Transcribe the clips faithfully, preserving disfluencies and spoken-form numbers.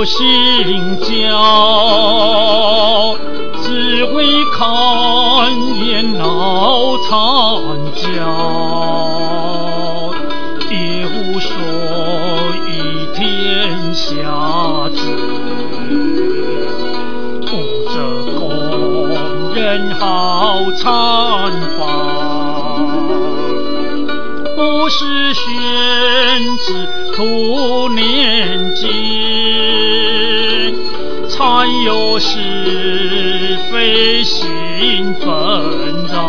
有心教，只为看颜老参教，也无所以天下知。不则工人好参访，不是宣之图年经，参有是非心纷然，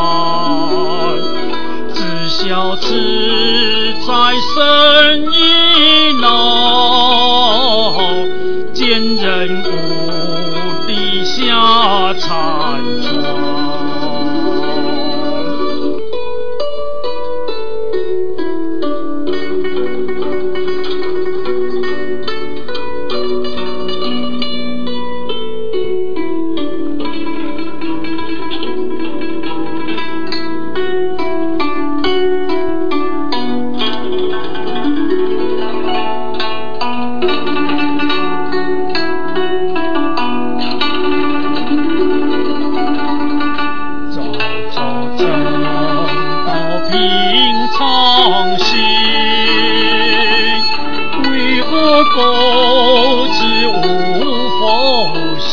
知晓此在身一恼，见人无力下残窗。不知无否行，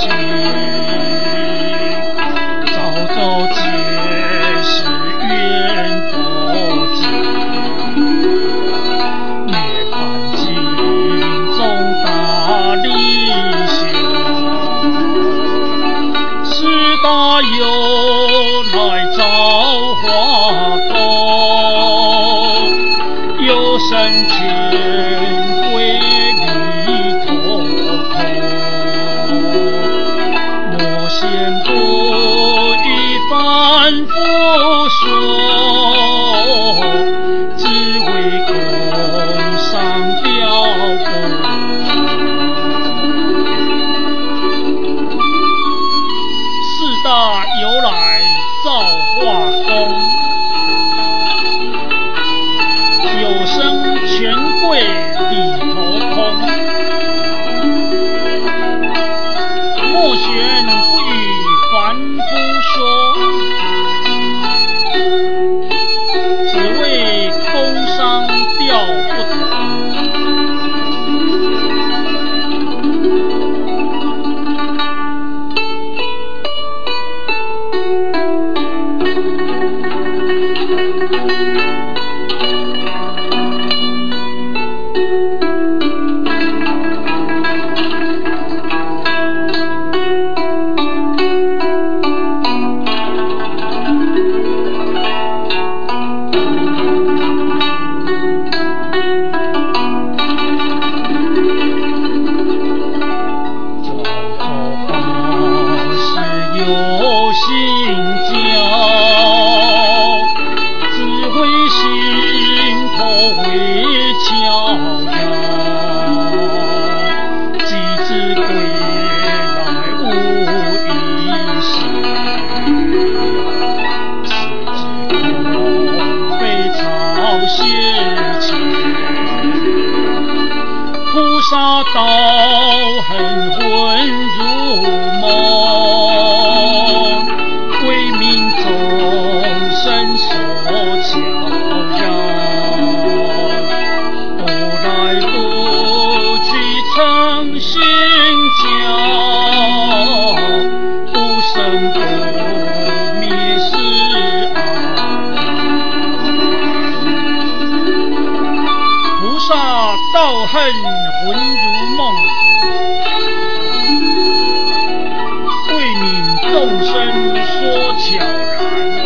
早早皆是缘佛经，涅槃经中大力修，四大有来造化功，有生前归反复说，只为空上雕不四大由来造化功，有生权贵里头空，莫玄不与凡夫说，只为工商调不同。菩萨道很混如梦，为民众生所悄然，不来不去诚心教，不生不灭是安然。菩萨道恨魂如梦，为民众生说悄然。